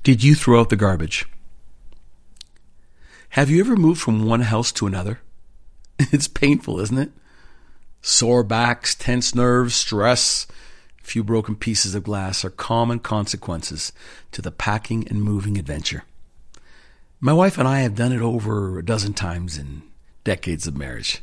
Did you throw out the garbage? Have you ever moved from one house to another? It's painful, isn't it? Sore backs, tense nerves, stress, a few broken pieces of glass are common consequences to the packing and moving adventure. My wife and I have done it over a dozen times in decades of marriage.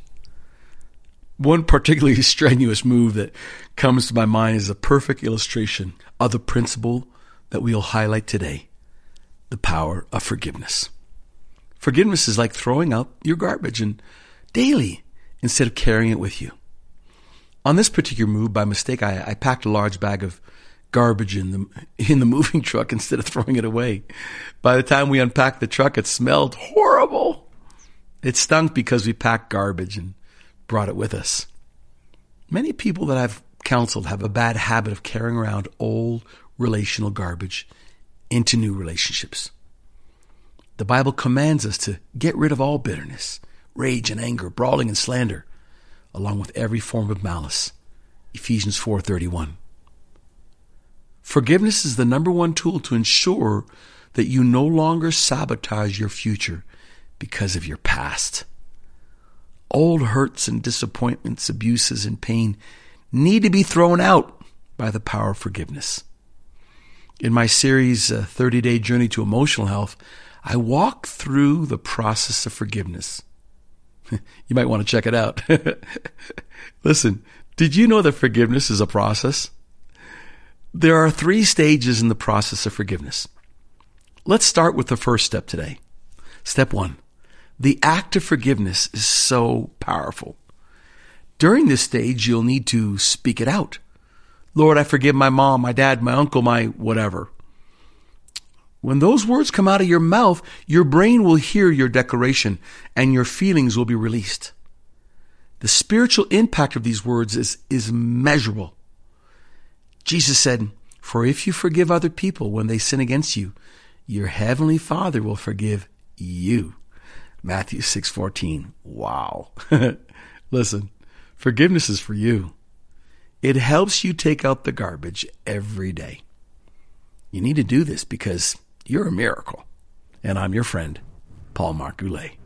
One particularly strenuous move that comes to my mind is a perfect illustration of the principle that we'll highlight today, the power of forgiveness. Forgiveness is like throwing out your garbage and daily instead of carrying it with you. On this particular move, by mistake, I packed a large bag of garbage in the moving truck instead of throwing it away. By the time we unpacked the truck, it smelled horrible. It stunk because we packed garbage and brought it with us. Many people that I've counseled have a bad habit of carrying around old relational garbage into new relationships. The Bible commands us to get rid of all bitterness, rage and anger, brawling and slander, along with every form of malice. Ephesians 4:31. Forgiveness is the number one tool to ensure that you no longer sabotage your future because of your past. Old hurts and disappointments, abuses and pain need to be thrown out by the power of forgiveness. In my series, 30-Day Journey to Emotional Health, I walk through the process of forgiveness. You might want to check it out. Listen, did you know that forgiveness is a process? There are 3 stages in the process of forgiveness. Let's start with the first step today. Step 1. The act of forgiveness is so powerful. During this stage, you'll need to speak it out. Lord, I forgive my mom, my dad, my uncle, my whatever. When those words come out of your mouth, your brain will hear your declaration and your feelings will be released. The spiritual impact of these words is measurable. Jesus said, "For if you forgive other people when they sin against you, your heavenly Father will forgive you." Matthew 6:14. Wow. Listen, forgiveness is for you. It helps you take out the garbage every day. You need to do this because you're a miracle. And I'm your friend, Paul Marc Goulet.